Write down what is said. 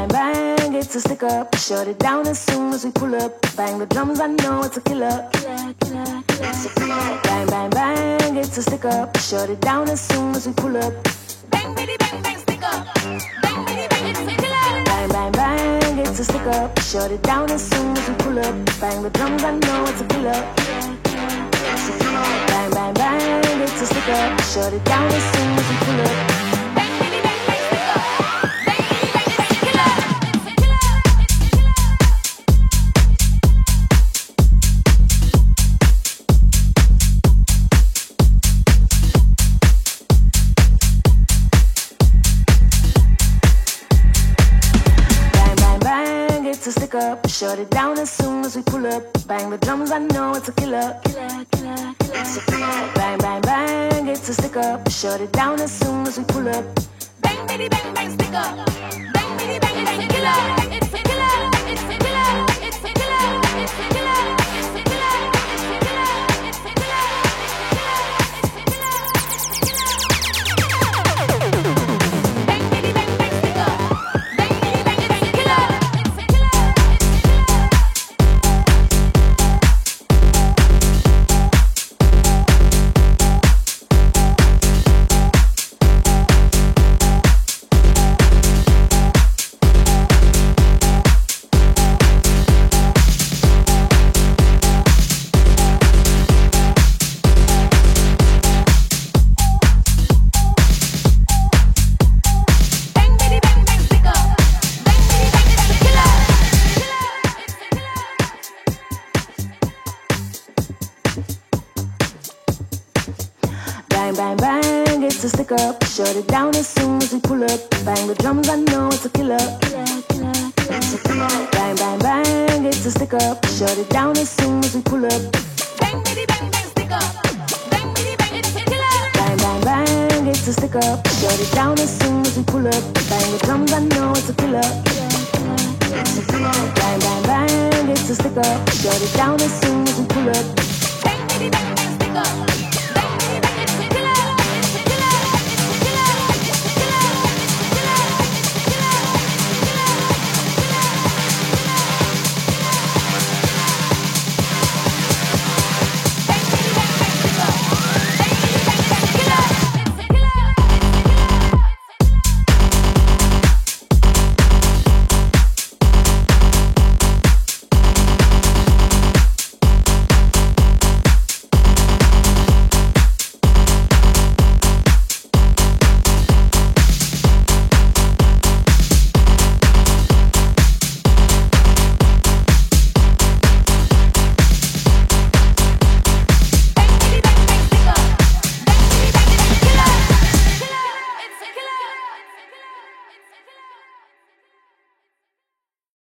bang, bang, it's a stick up. Shut it down as soon as we pull up. Bang the drums, I know it's a killer. Bang, bang, bang, it's a stick up. Shut it down as soon as we pull up. Bang, bitty, bang, bang, stick up. Bang, bitty, bang, it's a killer. Bang, bang, bang, it's a stick up. Shut it down as soon as we pull up. Bang the drums, I know it's a killer. Bang, bang, bang, it's a stick up. Shut it down as soon as we pull up. It's a stick up, shut it down as soon as we pull up. Bang the drums, I know it's a killer. Bang, bang, bang, it's a stick up, shut it down as soon as we pull up. Bang, bitty, bang, bang, stick up. Bang, bitty, bang, it's a killer. It's a killer, it's a killer, it's a killer, it's a killer, it's a killer, it's a killer, it's a killer, bang, bitty, bang, bang, stick up. Bang, bitty, bang, it's a killer. Bang, bang, it's a stick up. Shut it down as soon as we pull up. Bang the drums, I know it's a killer. Bang, bang, bang, it's a stick up. Shut it down as soon as we pull up. Bang, bitty, bang, bang, stick up. Bang, bitty, bang, it's a killer. Bang, bang, bang, it's a stick up. Shut it down as soon as we pull up. Bang the drums, I know it's a killer. Bang, bang, bang, it's a stick up. Shut it down as soon as we pull up. Bang, bitty, bang, bang, stick up.